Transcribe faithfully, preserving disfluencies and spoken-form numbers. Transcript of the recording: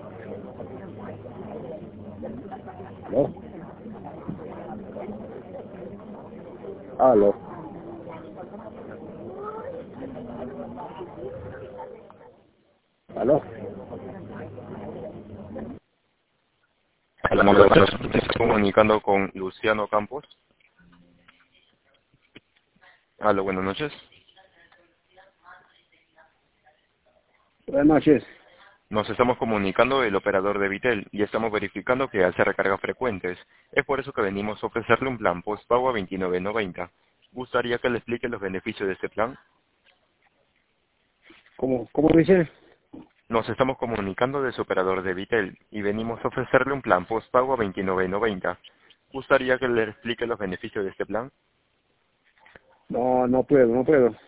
¿Aló? ¿Aló? ¿Aló? Hola, muy buenas noches. Estoy comunicando con Luciano Campos. Hola, buenas noches. Buenas noches. Nos estamos comunicando del operador de Vitel y estamos verificando que hace recargas frecuentes. Es por eso que venimos a ofrecerle un plan postpago a veintinueve noventa. ¿Gustaría que le explique los beneficios de este plan? ¿Cómo, cómo dice? Nos estamos comunicando de su operador de Vitel y venimos a ofrecerle un plan postpago a veintinueve noventa. ¿Gustaría que le explique los beneficios de este plan? No, no puedo, no puedo.